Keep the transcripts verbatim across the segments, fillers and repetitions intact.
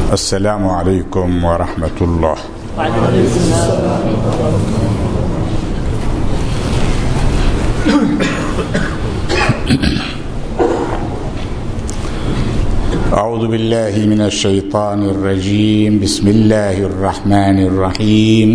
السلام عليكم ورحمة الله. أعوذ بالله من الشيطان الرجيم. بسم الله الرحمن الرحيم.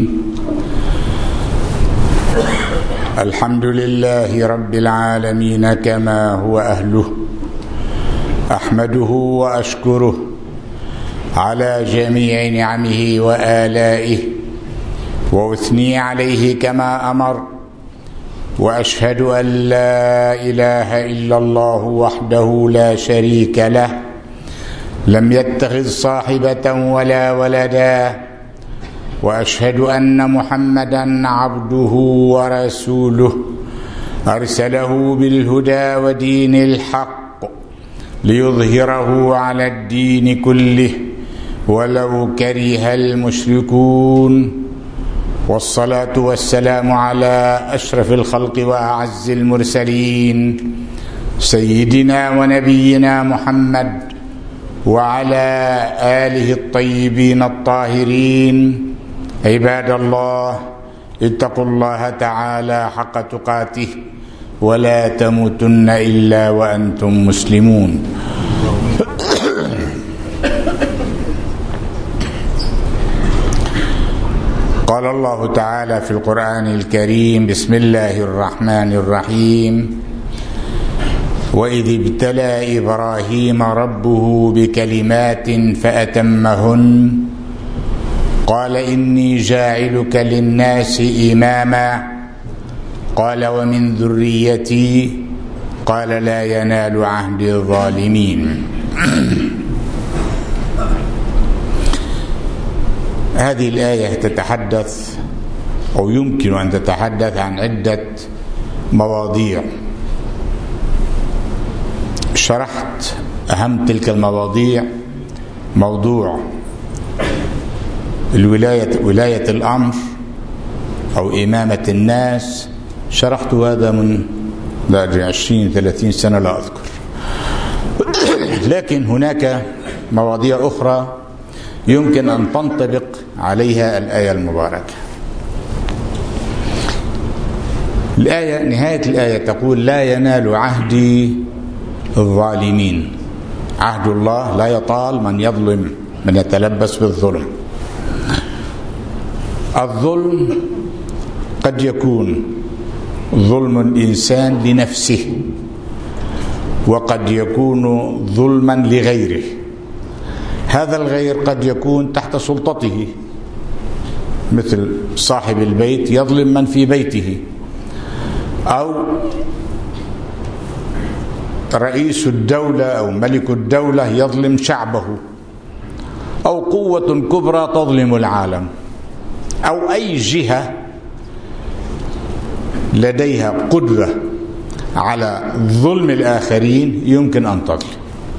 الحمد لله رب العالمين كما هو أهله، أحمده وأشكره على جميع نعمه وآلائه، وأثني عليه كما أمر، وأشهد أن لا إله إلا الله وحده لا شريك له، لم يتخذ صاحبة ولا ولدا، وأشهد أن محمدا عبده ورسوله أرسله بالهدى ودين الحق ليظهره على الدين كله ولو كره المشركون، والصلاة والسلام على أشرف الخلق وأعز المرسلين سيدنا ونبينا محمد وعلى آله الطيبين الطاهرين. عباد الله، اتقوا الله تعالى حق تقاته ولا تموتن إلا وأنتم مسلمون. قال الله تعالى في القرآن الكريم: بسم الله الرحمن الرحيم. وإذ ابتلى إبراهيم ربه بكلمات فأتمهن قال إني جاعلك للناس إماما قال ومن ذريتي قال لا ينال عهد الظالمين. هذه الآية تتحدث أو يمكن أن تتحدث عن عدة مواضيع. شرحت أهم تلك المواضيع موضوع الولاية، ولاية الأمر أو إمامة الناس. شرحت هذا من عشرين ثلاثين سنة لا أذكر. لكن هناك مواضيع أخرى يمكن أن تنطبق عليها الآية المباركة. الآية، نهاية الآية تقول: لا ينال عهدي الظالمين. عهد الله لا يطال من يظلم، من يتلبس بالظلم. الظلم قد يكون ظلم الإنسان لنفسه، وقد يكون ظلما لغيره. هذا الغير قد يكون تحت سلطته، مثل صاحب البيت يظلم من في بيته، أو رئيس الدولة أو ملك الدولة يظلم شعبه، أو قوة كبرى تظلم العالم، أو أي جهة لديها قدرة على ظلم الآخرين يمكن أن تظلم.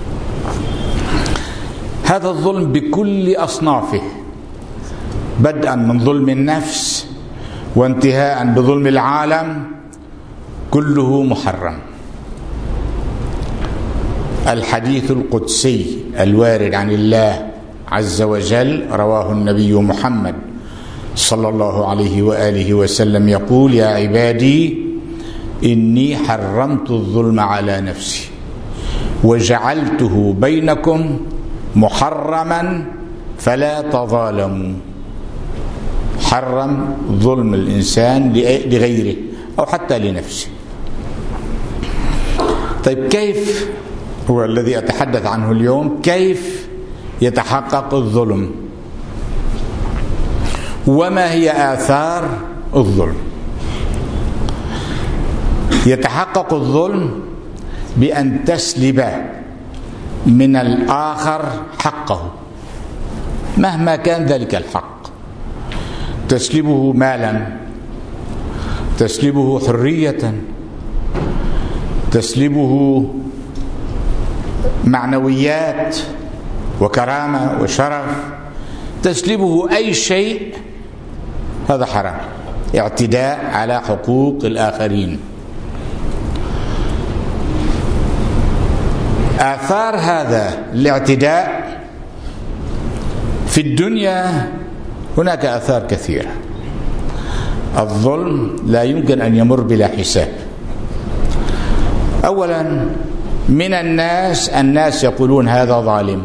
هذا الظلم بكل أصنافه، بدءا من ظلم النفس وانتهاء بظلم العالم، كله محرم. الحديث القدسي الوارد عن الله عز وجل رواه النبي محمد صلى الله عليه وآله وسلم يقول: يا عبادي إني حرمت الظلم على نفسي وجعلته بينكم محرما فلا تظالموا. حرم ظلم الإنسان لغيره أو حتى لنفسه. طيب، كيف هو الذي أتحدث عنه اليوم؟ كيف يتحقق الظلم؟ وما هي آثار الظلم؟ يتحقق الظلم بأن تسلب من الآخر حقه مهما كان ذلك الحق. تسلبه مالا، تسلبه حرية، تسلبه معنويات وكرامة وشرف، تسلبه أي شيء. هذا حرام، اعتداء على حقوق الآخرين. آثار هذا الاعتداء في الدنيا هناك آثار كثيرة. الظلم لا يمكن أن يمر بلا حساب. أولا، من الناس الناس يقولون هذا ظالم،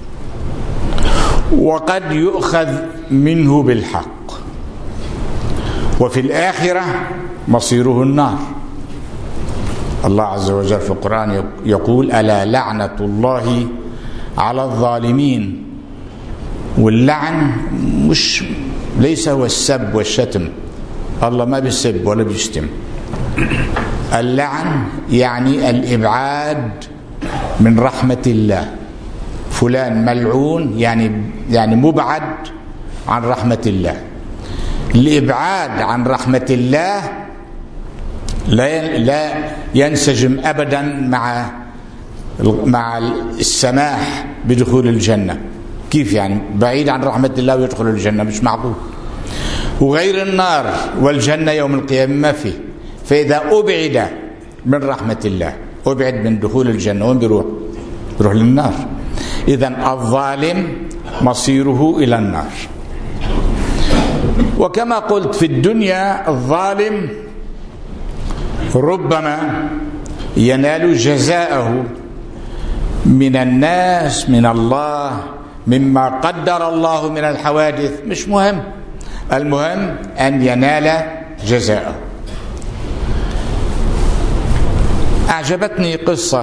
وقد يؤخذ منه بالحق، وفي الآخرة مصيره النار. الله عز وجل في القرآن يقول: ألا لعنة الله على الظالمين. واللعن مش ليس هو السب والشتم، الله ما بيسب ولا بيشتم. اللعن يعني الإبعاد من رحمة الله. فلان ملعون يعني يعني مبعد عن رحمة الله. الإبعاد عن رحمة الله لا لا ينسجم أبدا مع مع السماح بدخول الجنة. كيف يعني بعيد عن رحمة الله ويدخل الجنة؟ مش معقول. وغير النار والجنة يوم القيامة ما فيه. فإذا أبعد من رحمة الله، أبعد من دخول الجنة، وين بيروح؟ بيروح للنار. إذن الظالم مصيره إلى النار. وكما قلت في الدنيا الظالم ربما ينال جزاءه من الناس، من الله، مما قدر الله من الحوادث، مش مهم. المهم أن ينال جزاءه. أعجبتني قصة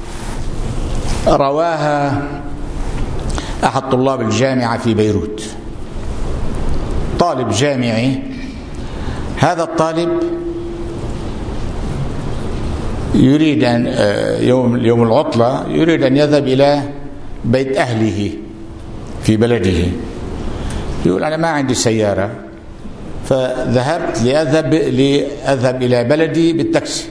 رواها أحد طلاب الجامعة في بيروت، طالب جامعي. هذا الطالب يريد أن يوم يوم العطلة يريد أن يذهب إلى بيت أهله في بلده. يقول: أنا ما عندي سيارة، فذهبت لأذهب لأذهب إلى بلدي بالتاكسي.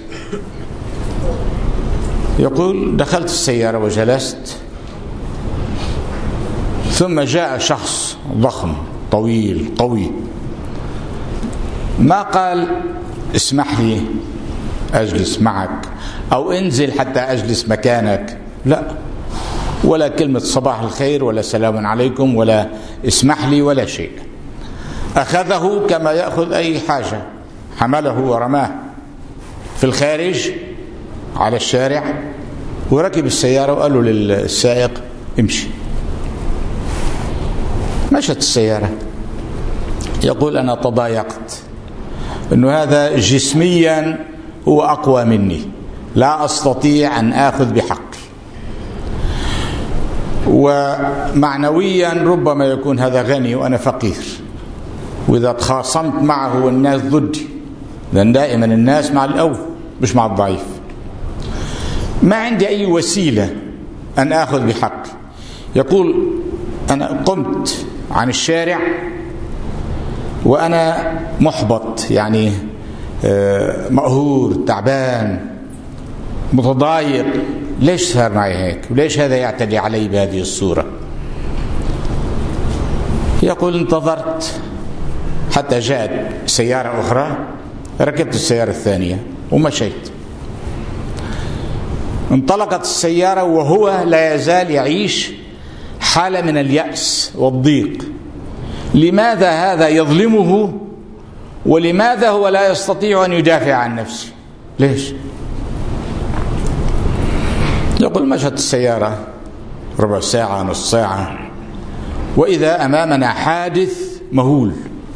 يقول: دخلت السيارة وجلست، ثم جاء شخص ضخم طويل قوي، ما قال: اسمح لي أجلس معك، أو انزل حتى أجلس مكانك، لا، ولا كلمة صباح الخير ولا سلام عليكم ولا اسمح لي ولا شيء. أخذه كما يأخذ أي حاجة، حمله ورماه في الخارج على الشارع، وركب السيارة وقال له للسائق: امشي. مشت السيارة. يقول: أنا تضايقت، أنه هذا جسميا هو أقوى مني، لا أستطيع أن آخذ بحقي، ومعنويا ربما يكون هذا غني وأنا فقير، وإذا تخاصمت معه والناس ضدي، لأن دائما الناس مع القوي مش مع الضعيف. ما عندي أي وسيلة أن آخذ بحقي. يقول: أنا قمت عن الشارع وأنا محبط، يعني مقهور، تعبان، متضايق. ليش صار معي هيك؟ وليش هذا يعتدي علي بهذه الصورة؟ يقول: انتظرت حتى جاءت سيارة أخرى، ركبت السيارة الثانية ومشيت. انطلقت السيارة وهو لا يزال يعيش حالة من اليأس والضيق. لماذا هذا يظلمه؟ ولماذا هو لا يستطيع أن يدافع عن نفسه؟ ليش؟ يقول: مشت السيارة ربع ساعة، نص ساعة، وإذا أمامنا حادث مهول،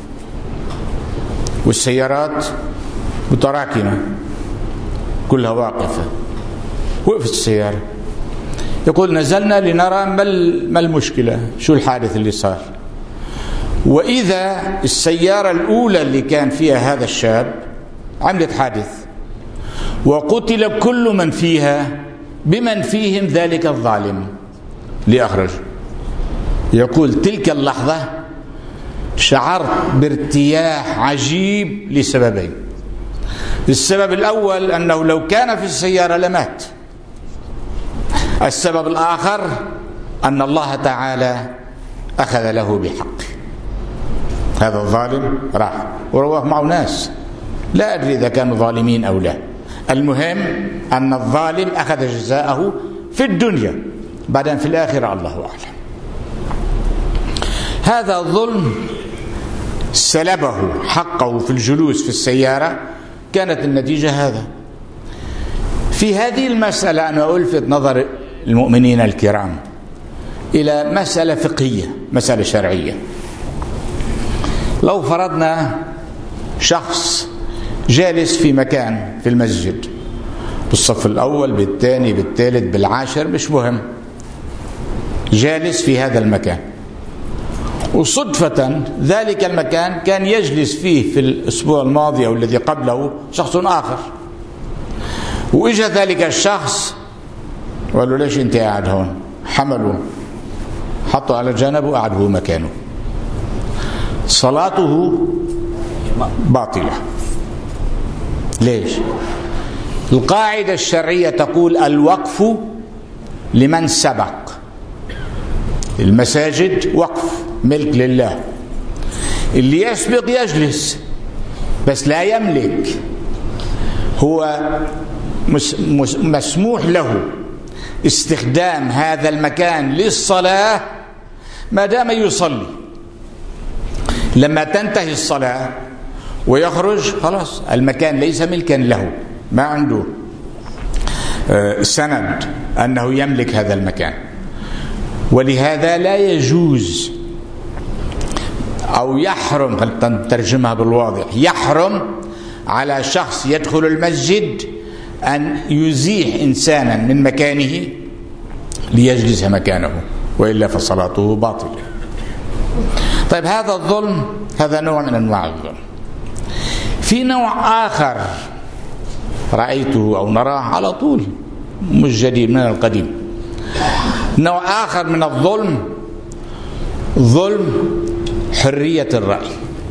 والسيارات متراكمة كلها واقفة. وقفت السيارة. يقول: نزلنا لنرى ما المشكلة، شو الحادث اللي صار. وإذا السيارة الأولى اللي كان فيها هذا الشاب عملت حادث، وقتل كل من فيها، بمن فيهم ذلك الظالم لأخرج. يقول: تلك اللحظة شعرت بارتياح عجيب لسببين. السبب الأول أنه لو كان في السيارة لمات. السبب الآخر أن الله تعالى أخذ له بحقه. هذا الظالم راح ورواه معه ناس، لا أدري إذا كانوا ظالمين أو لا. المهم أن الظالم أخذ جزاءه في الدنيا، بعدين في الآخرة الله أعلم. هذا الظلم سلبه حقه في الجلوس في السيارة، كانت النتيجة هذا. في هذه المسألة أنا ألفت نظر المؤمنين الكرام إلى مسألة فقهية، مسألة شرعية. لو فرضنا شخص جالس في مكان في المسجد، بالصف الأول بالثاني بالثالث بالعاشر مش مهم، جالس في هذا المكان، وصدفة ذلك المكان كان يجلس فيه في الأسبوع الماضي أو الذي قبله شخص آخر، وإجا ذلك الشخص وقالوا ليش أنت قاعد هون؟ حملوا حطوا على جنب وقعد هو مكانه، صلاته باطلة. ليش؟ القاعدة الشرعية تقول الوقف لمن سبق. المساجد وقف ملك لله، اللي يسبق يجلس بس لا يملك، هو مسموح له استخدام هذا المكان للصلاة ما دام يصلي. لما تنتهي الصلاة ويخرج خلاص المكان ليس ملكا له، ما عنده سند أنه يملك هذا المكان. ولهذا لا يجوز أو يحرم، خلينا نترجمها بالواضح، يحرم على شخص يدخل المسجد أن يزيح إنسانا من مكانه ليجلس مكانه، وإلا فصلاته باطلة. طيب هذا الظلم، هذا نوع من أنواع الظلم. في نوع آخر رأيته أو نراه على طول، مش جديد، من القديم. نوع آخر من الظلم، ظلم حرية الرأي.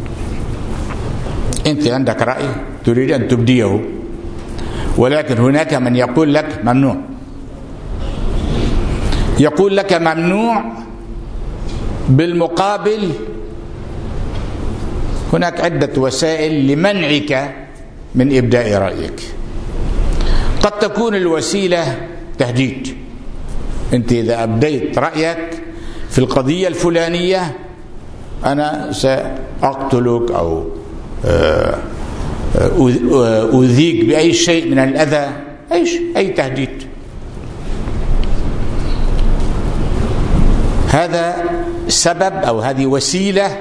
أنت عندك رأي تريد أن تبديه، ولكن هناك من يقول لك ممنوع، يقول لك ممنوع، بالمقابل هناك عدة وسائل لمنعك من إبداء رأيك. قد تكون الوسيلة تهديد، أنت إذا أبديت رأيك في القضية الفلانية أنا سأقتلك أو أذيك بأي شيء من الأذى، أي شيء، أي تهديد. هذا سبب أو هذه وسيلة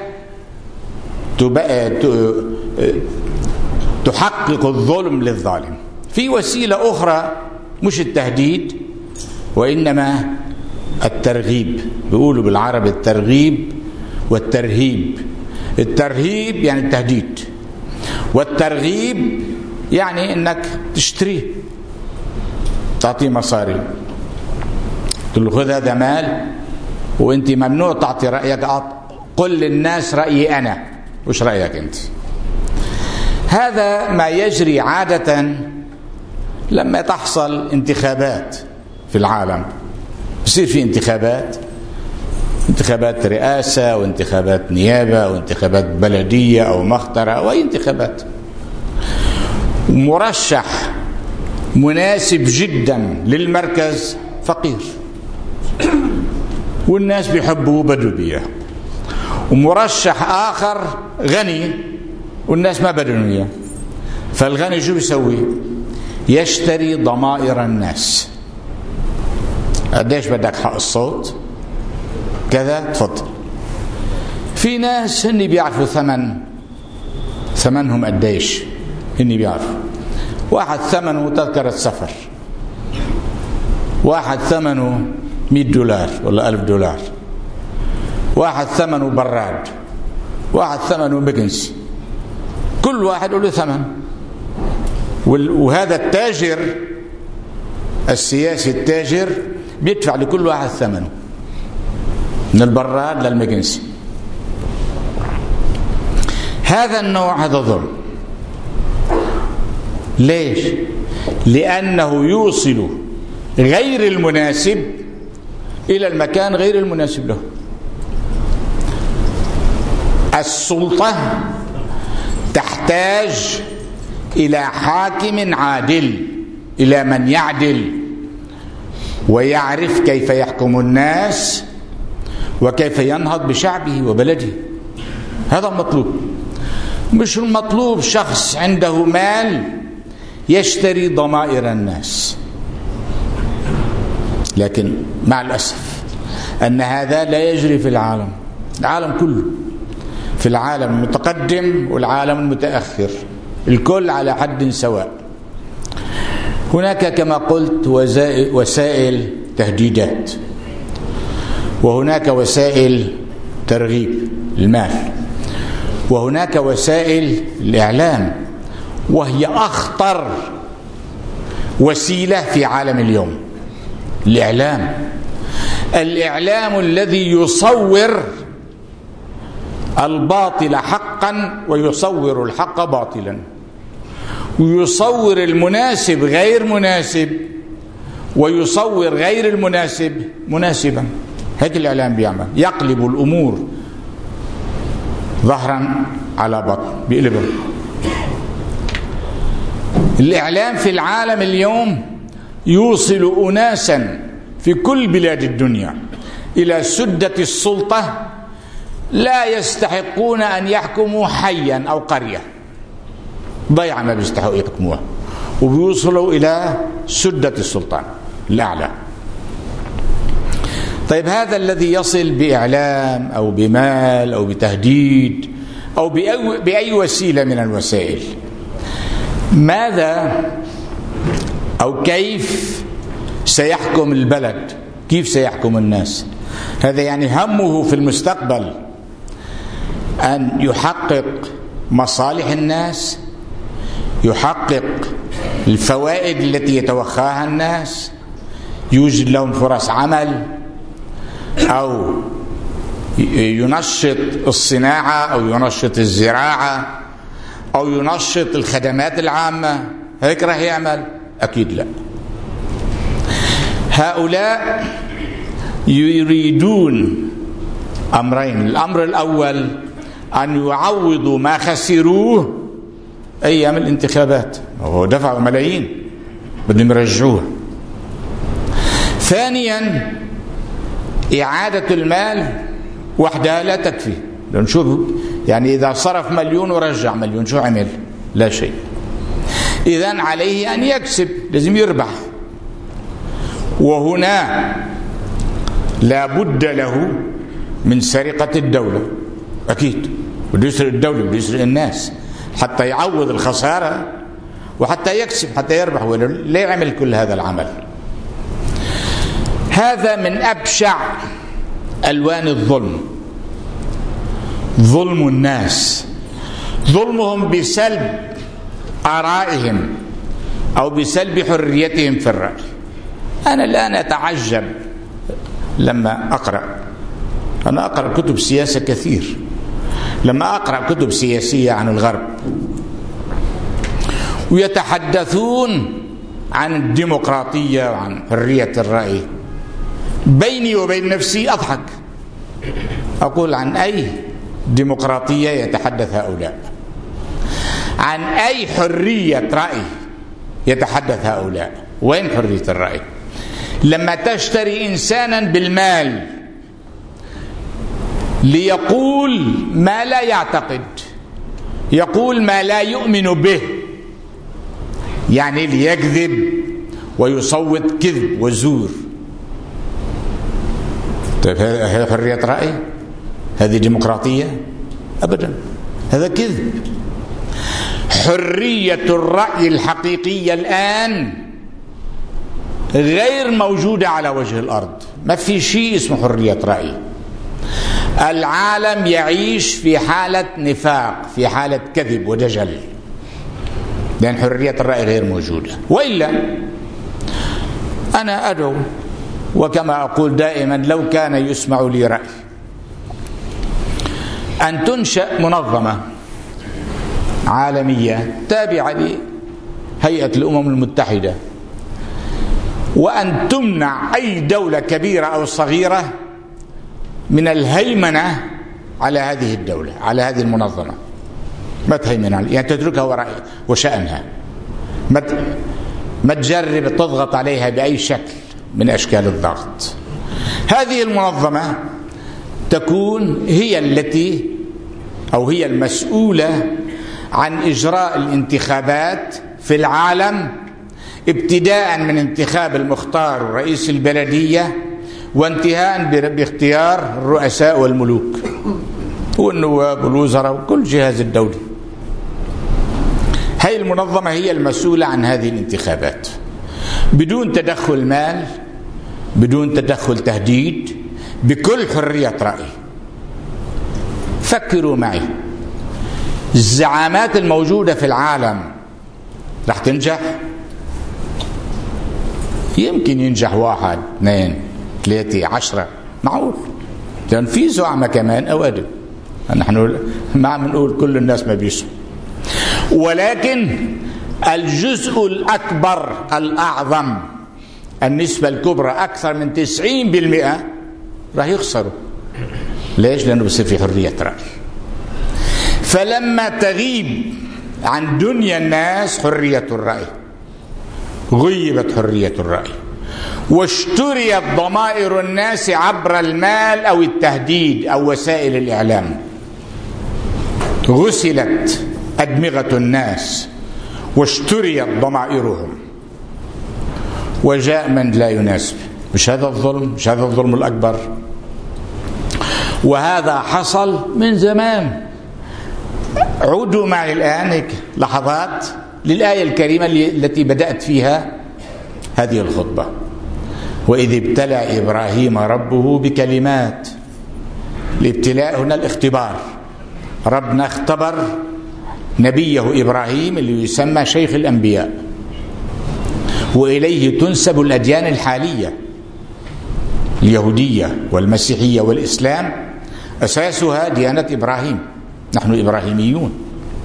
تحقق الظلم للظالم. في وسيلة أخرى مش التهديد وإنما الترغيب، بيقولوا بالعربي الترغيب والترهيب. الترهيب يعني التهديد، والترغيب يعني انك تشتريه، تعطيه مصاري، تقول له خذ هذا مال وانت ممنوع تعطي رأيك، قل للناس رأيي أنا، وش رأيك أنت. هذا ما يجري عادة لما تحصل انتخابات في العالم، بصير في انتخابات، انتخابات رئاسة وانتخابات نيابة وانتخابات بلدية أو مخترة أو أي انتخابات. مرشح مناسب جدا للمركز فقير والناس بيحبوه بدوا بيه، ومرشح آخر غني والناس ما بدوا اياه. فالغني شو بيسوي؟ يشتري ضمائر الناس. قديش بدك حق الصوت؟ كذا، تفضل. في ناس هني بيعرفوا ثمن ثمنهم قديش، هني بيعرفوا. واحد ثمنه تذكرة سفر، واحد ثمنه مئة دولار ولا ألف دولار، واحد ثمنه براد، واحد ثمنه مكنسي، كل واحد له ثمن. وهذا التاجر السياسي التاجر بيدفع لكل واحد ثمنه، من البراد للمكنسي. هذا النوع هذا ظلم. ليش؟ لأنه يوصل غير المناسب إلى المكان غير المناسب له. السلطة تحتاج إلى حاكم عادل، إلى من يعدل ويعرف كيف يحكم الناس وكيف ينهض بشعبه وبلده. هذا المطلوب. مش المطلوب شخص عنده مال يشتري ضمائر الناس. لكن مع الأسف أن هذا لا يجري في العالم، العالم كله، في العالم المتقدم والعالم المتأخر، الكل على حد سواء. هناك كما قلت وسائل تهديدات، وهناك وسائل ترغيب المال، وهناك وسائل الإعلام، وهي أخطر وسيلة في عالم اليوم. الإعلام الإعلام الذي يصور الباطل حقا ويصور الحق باطلا، ويصور المناسب غير مناسب، ويصور غير المناسب مناسبا. هيك الإعلام بيعمل، يقلب الأمور ظهرا على بطن، بيقلبها. الإعلام في العالم اليوم يوصل أناسا في كل بلاد الدنيا إلى سدة السلطة لا يستحقون أن يحكموا حيا أو قرية، ضيعا ما بيستحقوا يحكموها، وبيوصلوا إلى سدة السلطان الأعلى. طيب هذا الذي يصل بإعلام أو بمال أو بتهديد أو بأي, بأي وسيلة من الوسائل، ماذا أو كيف سيحكم البلد؟ كيف سيحكم الناس؟ هذا يعني همه في المستقبل أن يحقق مصالح الناس، يحقق الفوائد التي يتوخاها الناس، يوجد لهم فرص عمل، أو ينشط الصناعة أو ينشط الزراعة أو ينشط الخدمات العامة. هيك راح يعمل؟ أكيد لا. هؤلاء يريدون أمرين. الأمر الأول أن يعوضوا ما خسروه أيام الانتخابات، وهو دفعوا ملايين بدهم يرجعوه. ثانيا إعادة المال وحدها لا تكفي، لأن شوف يعني إذا صرف مليون ورجع مليون شو عمل؟ لا شيء. إذن عليه أن يكسب، لازم يربح. وهنا لا بد له من سرقة الدولة، أكيد بده يسرق الدولة، بده يسرق الناس حتى يعوض الخسارة وحتى يكسب، حتى يربح. لا يعمل كل هذا العمل. هذا من أبشع ألوان الظلم، ظلم الناس، ظلمهم بسلب آرائهم أو بسلب حريتهم في الرأي. أنا الآن أتعجب لما أقرأ، أنا أقرأ كتب سياسة كثير، لما أقرأ كتب سياسية عن الغرب ويتحدثون عن الديمقراطية وعن حرية الرأي، بيني وبين نفسي أضحك، أقول عن أي ديمقراطية يتحدث هؤلاء؟ عن أي حرية رأي يتحدث هؤلاء؟ وين حرية الرأي؟ لما تشتري إنسانا بالمال ليقول ما لا يعتقد، يقول ما لا يؤمن به، يعني ليكذب ويصوت كذب وزور. طيب هذا حرية رأي؟ هذه ديمقراطية؟ أبدا، هذا كذب. حرية الرأي الحقيقية الآن غير موجودة على وجه الأرض. ما في شيء اسمه حرية رأي. العالم يعيش في حالة نفاق، في حالة كذب ودجل، لأن حرية الرأي غير موجودة. وإلا أنا أدعو، وكما أقول دائما لو كان يسمع لي رأي، أن تنشأ منظمة عالمية تابعة لهيئة الأمم المتحدة، وأن تمنع أي دولة كبيرة أو صغيرة من الهيمنة على هذه الدولة، على هذه المنظمة. ما تهيمن عليها، يعني تتركها وراء وشأنها، ما ما تجرب تضغط عليها بأي شكل من أشكال الضغط. هذه المنظمة تكون هي التي أو هي المسؤولة عن إجراء الانتخابات في العالم، ابتداء من انتخاب المختار ورئيس البلدية، وانتهاء باختيار الرؤساء والملوك والنواب والوزراء وكل جهاز الدولي. هذه المنظمة هي المسؤولة عن هذه الانتخابات بدون تدخل مال، بدون تدخل تهديد، بكل حرية رأي. فكروا معي، الزعامات الموجودة في العالم رح تنجح؟ يمكن ينجح واحد اثنين ثلاثة عشرة، معقول، لأن في زعماء كمان أوادم. نحن ما عم نقول كل الناس ما بيسوا، ولكن الجزء الأكبر الأعظم، النسبة الكبرى أكثر من تسعين بالمئة راح يخسروا. ليش؟ لأنه بصير في حرية رأي. فلما تغيب عن دنيا الناس حرية الرأي، غيبت حرية الرأي، واشتريت ضمائر الناس عبر المال أو التهديد أو وسائل الإعلام. غسلت أدمغة الناس واشتريت ضمائرهم، وجاء من لا يناسب. مش هذا الظلم؟ مش هذا الظلم الأكبر؟ وهذا حصل من زمان. عودوا معي الآن لحظات للآية الكريمة التي بدأت فيها هذه الخطبة: وإذ ابتلى إبراهيم ربه بكلمات. الابتلاء هنا الاختبار. ربنا اختبر نبيه إبراهيم اللي يسمى شيخ الأنبياء، وإليه تنسب الأديان الحالية، اليهودية والمسيحية والإسلام، أساسها ديانة إبراهيم. نحن إبراهيميون.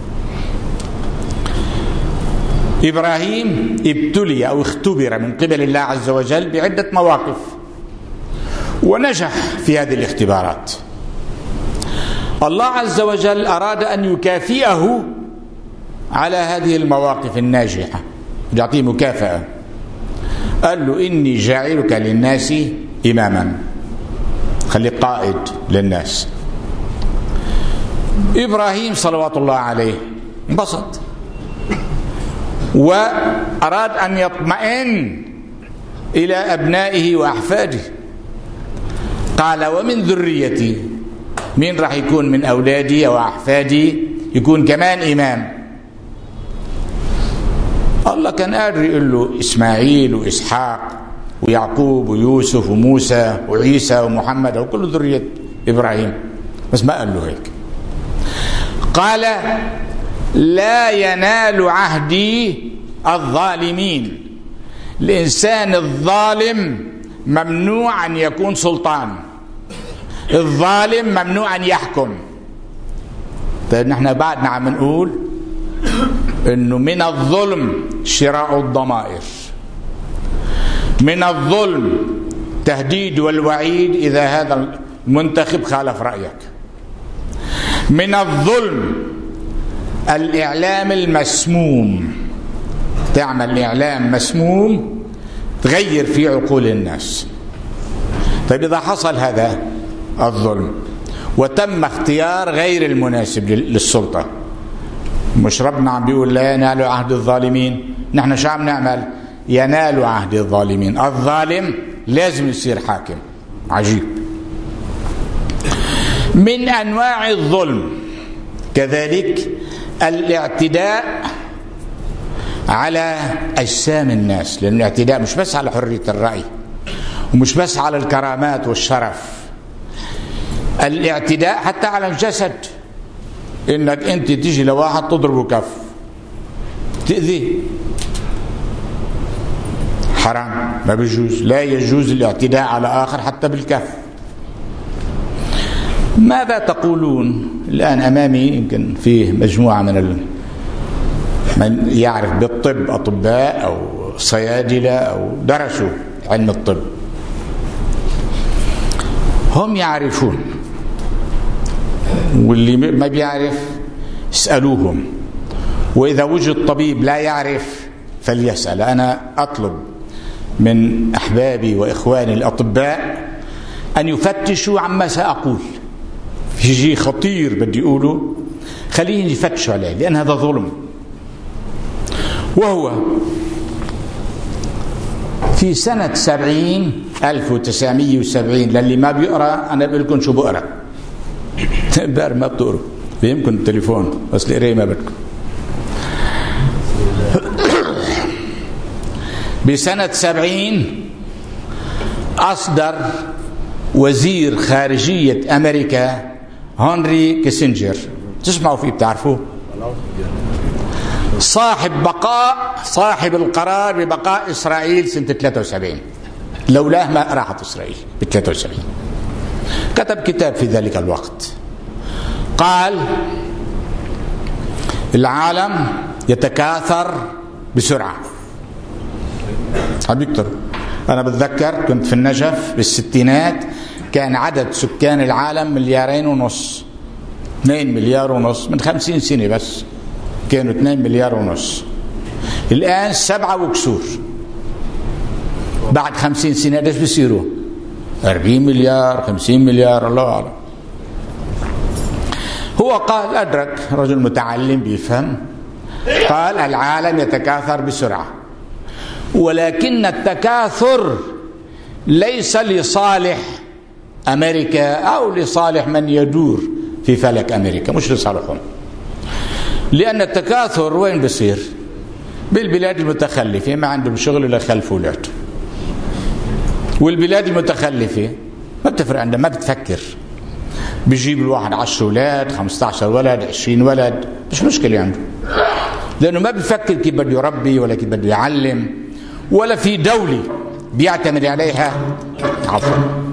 إبراهيم ابتلي أو اختبر من قبل الله عز وجل بعدة مواقف، ونجح في هذه الاختبارات. الله عز وجل أراد أن يكافئه على هذه المواقف الناجحة، يعطيه مكافأة. قال له: إني جاعلك للناس إماما، خليك قائد للناس. إبراهيم صلوات الله عليه انبسط، وأراد أن يطمئن إلى أبنائه وأحفاده. قال: ومن ذريتي، مين راح يكون من أولادي وأحفادي يكون كمان إمام؟ الله كان قادر يقول له إسماعيل وإسحاق ويعقوب ويوسف وموسى وعيسى ومحمد وكل ذرية إبراهيم، بس ما قال له هيك. قال: لا ينال عهدي الظالمين. الإنسان الظالم ممنوع أن يكون سلطان، الظالم ممنوع أن يحكم. طيب نحن بعدنا عم نقول إنه من الظلم شراء الضمائر، من الظلم تهديد والوعيد إذا هذا المنتخب خالف رأيك، من الظلم الإعلام المسموم، تعمل إعلام مسموم تغير في عقول الناس. طيب إذا حصل هذا الظلم وتم اختيار غير المناسب للسلطة، مش ربنا عم بيقول لا ينال عهد الظالمين؟ نحن شو عم نعمل؟ ينال عهد الظالمين. الظالم لازم يصير حاكم. عجيب. من أنواع الظلم كذلك الاعتداء على أجسام الناس، لأن الاعتداء مش بس على حرية الرأي ومش بس على الكرامات والشرف، الاعتداء حتى على الجسد. إنك أنت تيجي لواحد تضربه كف، تأذيه، حرام، ما بيجوز. لا يجوز الاعتداء على آخر حتى بالكف. ماذا تقولون الآن؟ أمامي يمكن فيه مجموعة من ال... من يعرف بالطب، أطباء أو صيادلة أو درسوا علم الطب، هم يعرفون، واللي ما بيعرف اسألوهم، وإذا وجد طبيب لا يعرف فليسأل. أنا أطلب من أحبابي وإخواني الأطباء أن يفتشوا عما سأقول، في شيء خطير بدي أقوله، خليني يفتشوا عليه لأن هذا ظلم. وهو في سنة سبعين ألف وتسعمية وسبعين، للي ما بيقرأ أنا بقول لكم شو بقرأ بقرأ ما بتقرأ بيمكن التليفون بس القراية ما بدكم. بسنة سبعين أصدر وزير خارجية أمريكا هنري كيسنجر، تسمعوا فيه بتعرفوه، صاحب بقاء صاحب القرار ببقاء إسرائيل سنة ثلاثة وسبعين، لولاه ما راحت إسرائيل ب ثلاثة وسبعين. كتب كتاب في ذلك الوقت قال العالم يتكاثر بسرعة. بيكتر. أنا بتذكر كنت في النجف بالستينات كان عدد سكان العالم مليارين ونص، اثنين مليار ونص، من خمسين سنة بس كانوا اثنين مليار ونص، الآن سبعة وكسور. بعد خمسين سنة ايش بيصيروا؟ أربعين مليار، خمسين مليار، الله أعلم. هو قال، أدرك رجل متعلم بيفهم، قال العالم يتكاثر بسرعة، ولكن التكاثر ليس لصالح أمريكا أو لصالح من يدور في فلك أمريكا، مش لصالحهم. لأن التكاثر وين بصير؟ بالبلاد المتخلفة ما عندهم شغل إلا خلف أولاده، والبلاد المتخلفة ما بتفرق عندها، ما بتفكر، بيجيب الواحد عشر أولاد، خمسة عشر ولد، عشرين ولد، مش مشكلة عنده، لأنه ما بيفكر كيف بده يربي ولا كيف بده يعلم، ولا في دولة بيعتمد عليها. عفوا.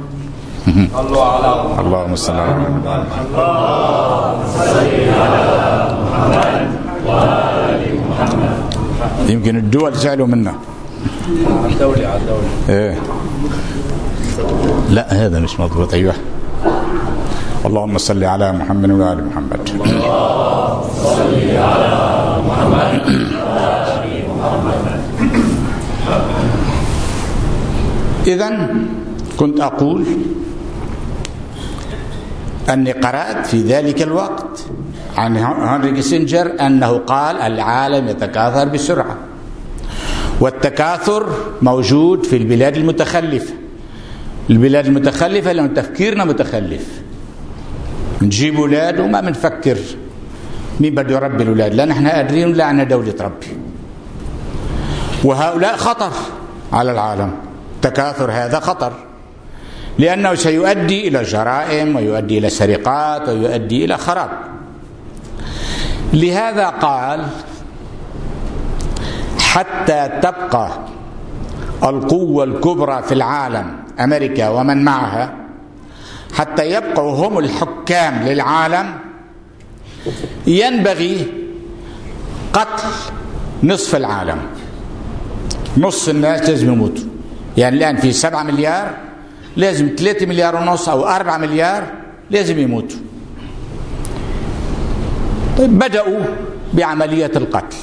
اللهم صل على محمد. اللهم صل على محمد وآل محمد. يمكن الدول زعلوا منا. على الدولة على الدولة. ايه. لا هذا مش مضبوط. ايوه. اللهم صل على محمد وآل محمد. اللهم صل على محمد وآل محمد. إذن كنت أقول أني قرأت في ذلك الوقت عن هنري كيسنجر أنه قال العالم يتكاثر بسرعة، والتكاثر موجود في البلاد المتخلفة. البلاد المتخلفة لأن تفكيرنا متخلف، نجيب أولاد وما بنفكر مين بده يربي الأولاد، لا نحن قادرين ولا عندنا دولة تربي. وهؤلاء خطر على العالم، التكاثر هذا خطر، لأنه سيؤدي إلى جرائم ويؤدي إلى سرقات ويؤدي إلى خراب. لهذا قال حتى تبقى القوة الكبرى في العالم أمريكا ومن معها، حتى يبقوا هم الحكام للعالم، ينبغي قتل نصف العالم، نص الناس لازم يموتوا. يعني الآن في سبعة مليار، لازم ثلاثة مليار ونص أو أربعة مليار لازم يموتوا. طيب بدأوا بعملية القتل.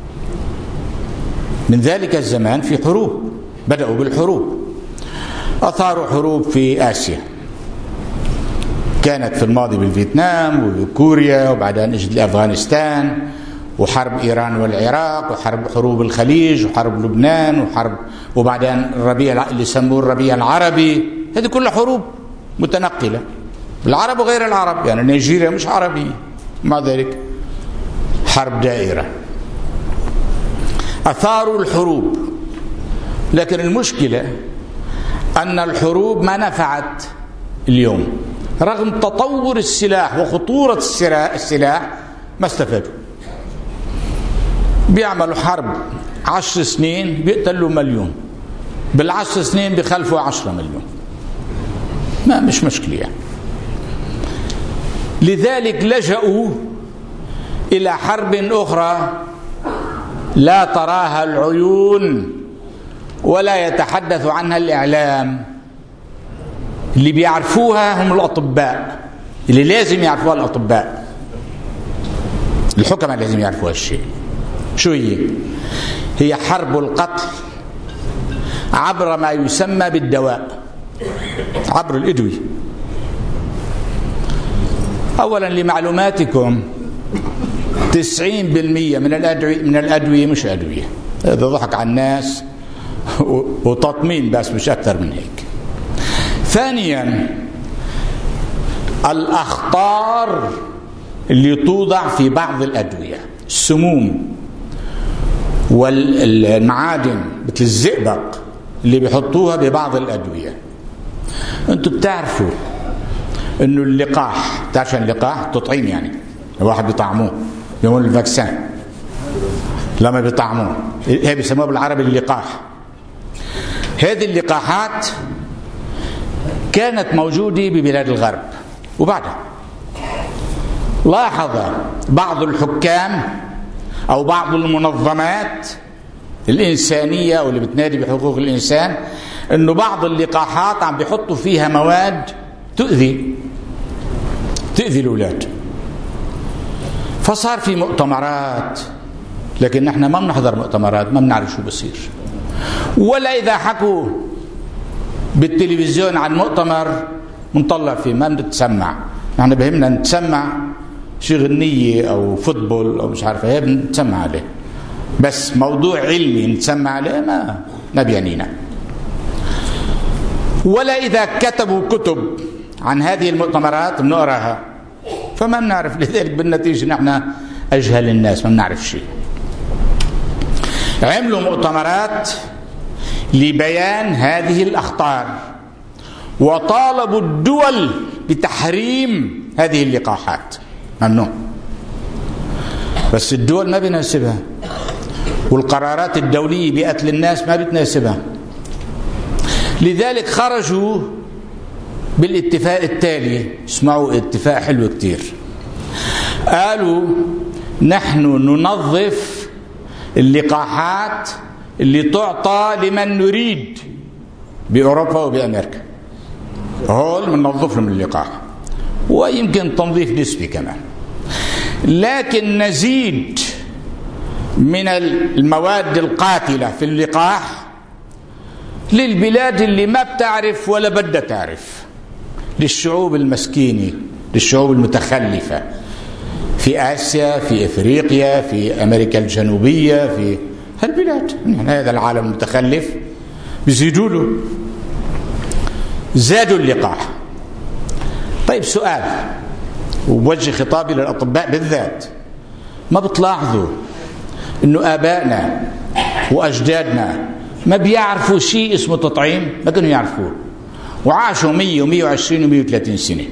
من ذلك الزمان في حروب، بدأوا بالحروب، أثاروا حروب في آسيا، كانت في الماضي بالفيتنام وبكوريا، وبعدين اجت لأفغانستان، وحرب إيران والعراق، وحرب حروب الخليج، وحرب لبنان، وحرب وبعدين الربيع اللي يسموه الربيع العربي. هذه كلها حروب متنقلة، العرب وغير العرب، يعني نيجيريا مش عربية، مع ذلك حرب دائرة. أثاروا الحروب، لكن المشكلة أن الحروب ما نفعت اليوم، رغم تطور السلاح وخطورة السلاح ما استفادوا. بيعملوا حرب عشر سنين بيقتلوا مليون، بالعشر سنين بيخلفوا عشرة مليون، ما مش مشكلة يعني. لذلك لجأوا إلى حرب أخرى لا تراها العيون ولا يتحدث عنها الإعلام. اللي بيعرفوها هم الأطباء، اللي لازم يعرفوها الأطباء، الحكماء لازم يعرفوا هالشيء. شو هي؟ هي حرب القتل عبر ما يسمى بالدواء، عبر الأدوية. أولا لمعلوماتكم تسعين بالمئة من الأدوية من الأدوية مش أدوية، هذا ضحك على الناس وتطمين بس مش أكثر من هيك. ثانيا الأخطار اللي توضع في بعض الأدوية، السموم والمعادن مثل الزئبق اللي بيحطوها ببعض الأدوية. أنتوا بتعرفوا إنه اللقاح، تعرفوا اللقاح تطعيم يعني الواحد بيطعموه يقول الفاكسين لما بيطعموه هي بيسموها بالعربي اللقاح. هذه اللقاحات كانت موجودة ببلاد الغرب وبعدها لاحظ بعض الحكام أو بعض المنظمات الإنسانية واللي بتنادي بحقوق الإنسان إنه بعض اللقاحات عم بيحطوا فيها مواد تؤذي تؤذي الأولاد، فصار في مؤتمرات، لكن نحن ما بنحضر مؤتمرات، ما بنعرف شو بصير، ولا إذا حكوا بالتلفزيون عن مؤتمر بنطلع فيه ما بنتسمع. نحن بهمنا نتسمع شي غنية أو فوتبول أو مش عارفة، هي بنتسمع عليه، بس موضوع علمي نتسمع عليه ما ما بيعنينا. ولا إذا كتبوا كتب عن هذه المؤتمرات بنقراها، فما بنعرف. لذلك بالنتيجة نحن أجهل الناس، ما بنعرف شيء. عملوا مؤتمرات لبيان هذه الأخطار وطالبوا الدول بتحريم هذه اللقاحات، ممنوع. بس الدول ما بيناسبها، والقرارات الدولية بقتل الناس ما بتناسبها. لذلك خرجوا بالاتفاق التالي، اسمعوا اتفاق حلو كتير، قالوا نحن ننظف اللقاحات اللي تعطى لمن نريد بأوروبا وبأمريكا، هول بننظف لهم اللقاح، ويمكن تنظيف نسبي كمان، لكن نزيد من المواد القاتلة في اللقاح للبلاد اللي ما بتعرف ولا بدها تعرف، للشعوب المسكينة، للشعوب المتخلفة في آسيا، في إفريقيا، في أمريكا الجنوبية، في هالبلاد. هذا العالم المتخلف بيزيدوا له، زادوا اللقاح. طيب سؤال، وبوجه خطابي للأطباء بالذات، ما بتلاحظوا إنه آبائنا وأجدادنا ما بيعرفوا شيء اسمه تطعيم؟ ما كانوا يعرفوه، وعاشوا مية ومية وعشرين ومية وثلاثين سنة.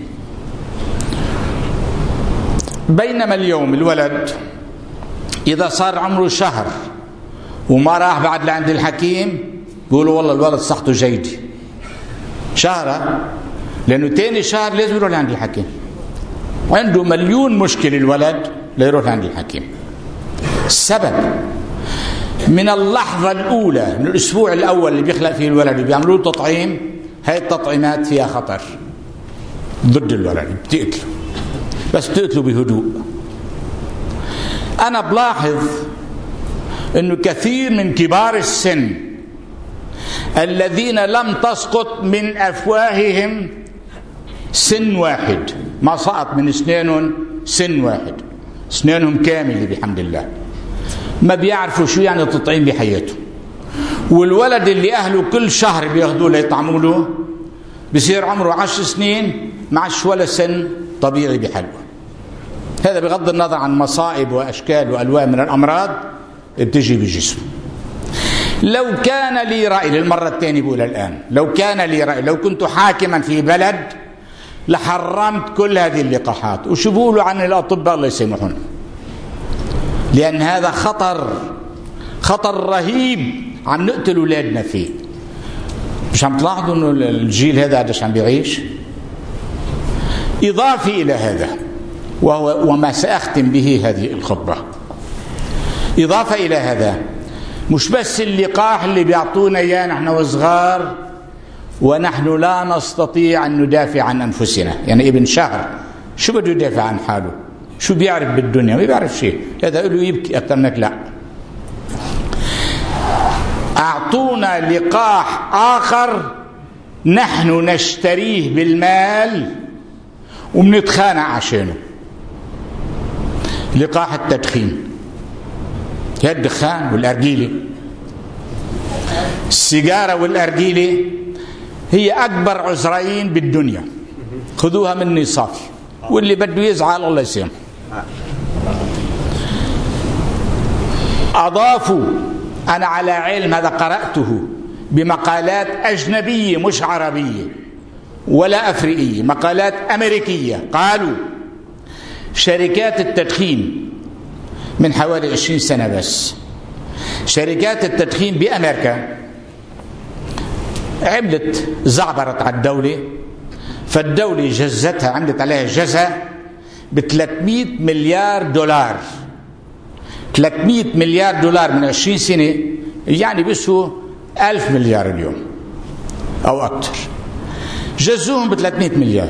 بينما اليوم الولد إذا صار عمره شهر وما راح بعد لعند الحكيم بيقولوا والله الولد صحته جيدة، شهر، لأنه تاني شهر لازم يروح لعند الحكيم، عنده مليون مشكلة الولد ليروح لعند الحكيم. السبب من اللحظة الأولى، من الأسبوع الأول اللي بيخلق فيه الولد وبيعملوا له تطعيم، هاي التطعيمات فيها خطر ضد الولد، بتقتله، بس بتقتله بهدوء. أنا بلاحظ إنه كثير من كبار السن الذين لم تسقط من أفواههم سن واحد، ما سقط من أسنانهم سن واحد، أسنانهم كاملة بحمد الله، ما بيعرفوا شو يعني التطعيم بحياته. والولد اللي أهله كل شهر بياخدوه ليطعموا له بصير عمره عشر سنين معش ولا سن طبيعي بحلوه. هذا بغض النظر عن مصائب وأشكال وألوان من الأمراض بتجي بجسمه. لو كان لي رأي، للمرة الثانية بقول الآن، لو كان لي رأي، لو كنت حاكما في بلد لحرمت كل هذه اللقاحات. وشو بيقولوا عن الأطباء الله يسامحون، لأن هذا خطر، خطر رهيب عم نقتل أولادنا فيه. مش عم تلاحظوا إنه الجيل هذا قديش عم بيعيش؟ إضافي إلى هذا، وهو وما سأختم به هذه الخطبة، إضافة إلى هذا، مش بس اللقاح اللي بيعطونا إياه نحن وصغار ونحن لا نستطيع أن ندافع عن أنفسنا. يعني ابن شهر شو بده يدافع عن حاله؟ شو بيعرف بالدنيا؟ ما بيعرف شيء، هذا له يبكي أكثر منك. لا، أعطونا لقاح آخر نحن نشتريه بالمال وبنتخانق عشانه. لقاح التدخين، يا الدخان والأرجيلة. السيجارة والأرجيلة هي أكبر عذرين بالدنيا، خذوها مني صافي، واللي بده يزعل الله يسامحه. أضافوا، أنا على علم هذا قرأته بمقالات أجنبية مش عربية ولا أفريقية، مقالات أمريكية، قالوا شركات التدخين من حوالي عشرين سنة بس، شركات التدخين بأمريكا عملت زعبرت على الدولة، فالدولة جزتها، عملت عليها جزا ب ثلاثمئة مليار دولار. ثلاثمئة مليار دولار من عشرين سنة يعني بيسوا ألف مليار اليوم أو أكثر، جزوهم ب ثلاثمئة مليار.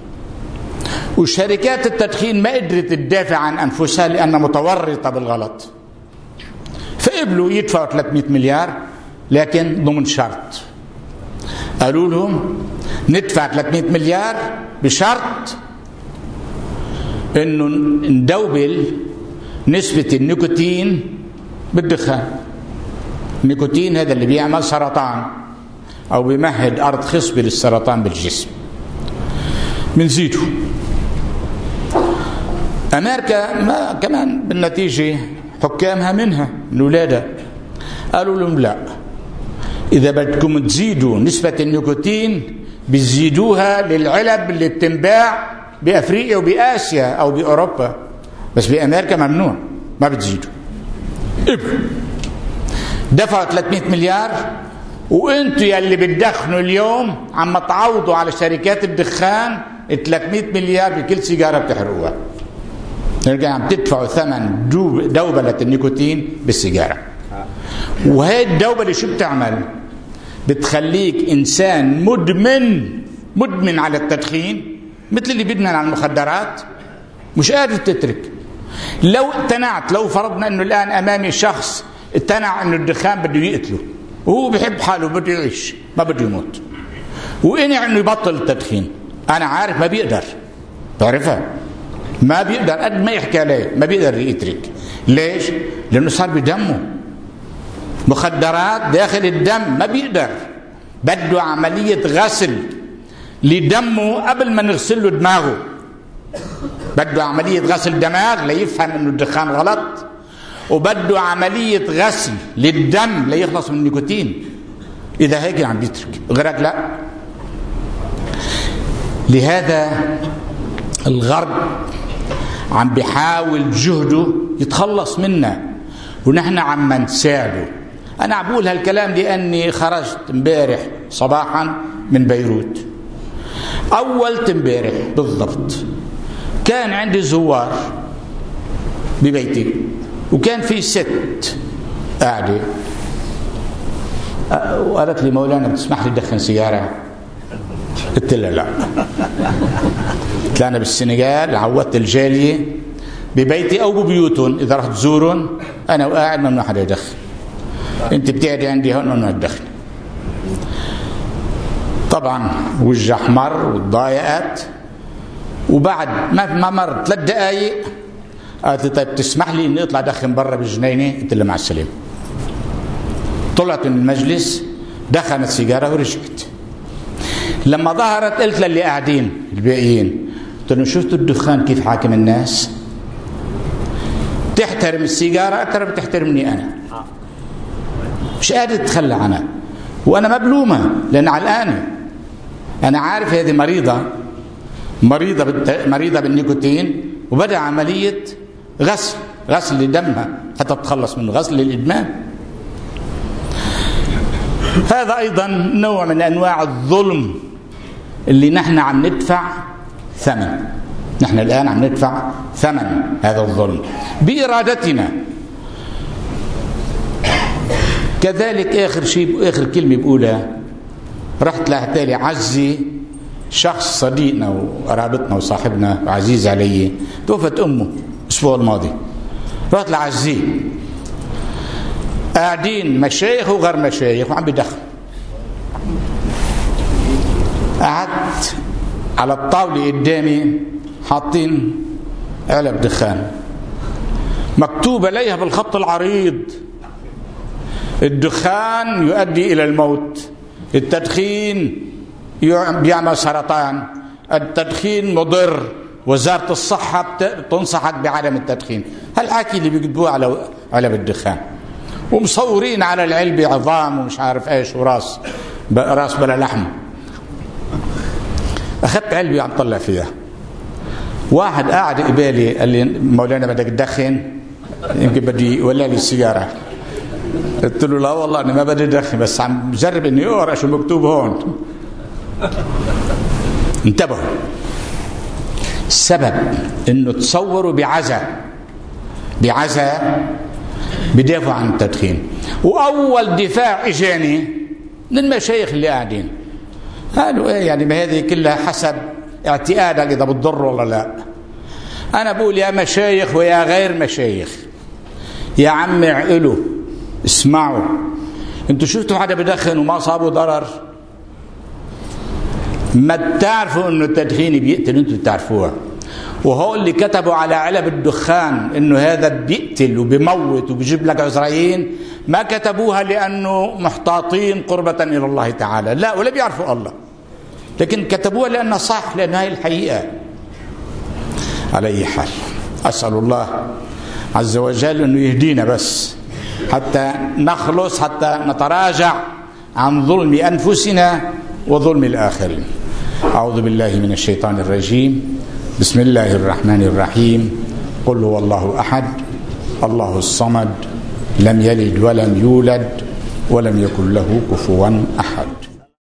وشركات التدخين ما قدرت تدافع عن أنفسها لأنها متورطة بالغلط، فقبلوا يدفعوا ثلاثمئة مليار لكن ضمن شرط. قالوا لهم ندفع ثلاثمئة مليار بشرط انه ندوبل نسبة النيكوتين بالدخان. النيكوتين هذا اللي بيعمل سرطان او بيمهد ارض خصبة للسرطان بالجسم، بنزيده. امريكا ما كمان بالنتيجة حكامها منها من ولادها قالوا لهم لا، إذا بدكم تزيدوا نسبة النيكوتين بتزيدوها للعلب اللي بتنباع بأفريقيا وبآسيا أو بأوروبا، بس بأمريكا ممنوع، ما بتزيدوا. إبرو دفعوا ثلاثمئة مليار، وانتوا يلي بتدخنوا اليوم عم تعوضوا على شركات الدخان ثلاثمئة مليار بكل سيجارة بتحرقوها. نرجع عم تدفعوا ثمن دوبلة النيكوتين بالسيجارة. وهي الدوبلة شو بتعمل؟ بتخليك إنسان مدمن مدمن على التدخين، مثل اللي بيدمن على المخدرات، مش قادر تترك. لو اقتنعت، لو فرضنا انه الآن أمامي شخص اقتنع انه الدخان بده يقتله وهو بيحب حاله بده يعيش ما بده يموت، وقنع انه يبطل التدخين، أنا عارف ما بيقدر، بعرفها ما بيقدر، قد ما يحكي عليه ما بيقدر يترك. ليش؟ لأنه صار بدمه مخدرات داخل الدم، ما بيقدر، بده عملية غسل لدمه قبل ما نغسل له دماغه، بده عملية غسل دماغ ليفهم انه الدخان غلط، وبده عملية غسل للدم ليخلص من النيكوتين. إذا هيك عم بيترك، غيرك لا. لهذا الغرب عم بيحاول جهده يتخلص منا، ونحن عم نساعده. أنا عم بقول هالكلام لأني خرجت امبارح صباحا من بيروت، أول امبارح بالضبط كان عندي زوار ببيتي، وكان في ست قاعدة وقالت لي مولانا بتسمح لي أدخن سيارة؟ قلت لها لا. قلت لها أنا بالسنغال عودت الجالية ببيتي أو ببيوتهم إذا رحت زورهم أنا وقاعد ممنوع حدا يدخن، أنت بتقعدي عندي هون ممنوع تدخن. طبعا وجه أحمر وتضايقت، وبعد ما مر ثلاث دقائق قالت لي طيب تسمح لي إني أطلع أدخن برا بالجنينة؟ قلت لها مع السلامة. طلعت من المجلس دخنت سيجارة ورجعت. لما ظهرت قلت للي قاعدين الباقيين، قلت لهم شفتوا الدخان كيف حاكم الناس؟ تحترم السيجارة أكثر بتحترمني أنا، مش قادر تتخلى عنها، وأنا مبلومة لأن علقانة. أنا عارف هذه مريضة مريضة بالت... مريضة بالنيكوتين، وبدأ عملية غسل غسل لدمها حتى تتخلص منه، غسل للإدمان. هذا أيضا نوع من أنواع الظلم اللي نحن عم ندفع ثمن، نحن الآن عم ندفع ثمن هذا الظلم بإرادتنا. كذلك آخر شيء، آخر كلمة بقولها، رحت لهتالي عزي شخص صديقنا وقرابتنا وصاحبنا وعزيز علي، توفت أمه الأسبوع الماضي، رحت لعزيه، قاعدين مشايخ وغير مشايخ وعم بدخن. قعدت على الطاولة قدامي حاطين علب دخان مكتوب عليها بالخط العريض: الدخان يؤدي إلى الموت، التدخين بيعمل سرطان، التدخين مضر، وزارة الصحة تنصحك بعدم التدخين. هالحكي اللي بيكتبوه على علب الدخان، ومصورين على العلبة عظام ومش عارف ايش وراس راس بلا لحم. اخذت علبة عم طلع فيها، واحد قاعد قبالي قال لي: مولانا بدك تدخن؟ يمكن بدي يولع لي السيارة. قلت له: لا والله انا ما بدي ادخن، بس عم بجرب اني اقرا شو مكتوب هون. انتبهوا، السبب انه تصوروا بعزا بعزا بدافعوا عن التدخين. واول دفاع اجاني من المشايخ اللي قاعدين، قالوا: ايه يعني ما هذه كلها حسب اعتقادك اذا بتضر ولا لا. انا بقول يا مشايخ ويا غير مشايخ، يا عم اعقلوا، اسمعوا. انتوا شفتوا حدا بدخن وما صابوا ضرر؟ ما بتعرفوا انه التدخين بيقتل، انتوا بتعرفوها. وهو اللي كتبوا على علب الدخان انه هذا بيقتل وبيموت وبيجيب لك عزرائيل، ما كتبوها لانه محتاطين قربة الى الله تعالى، لا، ولا بيعرفوا الله، لكن كتبوها لانها صح، لانها هي الحقيقة. على اي حال، اسال الله عز وجل انه يهدينا بس حتى نخلص، حتى نتراجع عن ظلم انفسنا وظلم الآخرين. أعوذ بالله من الشيطان الرجيم. بسم الله الرحمن الرحيم. قل هو الله أحد الله الصمد لم يلد ولم يولد ولم يكن له كفوا أحد.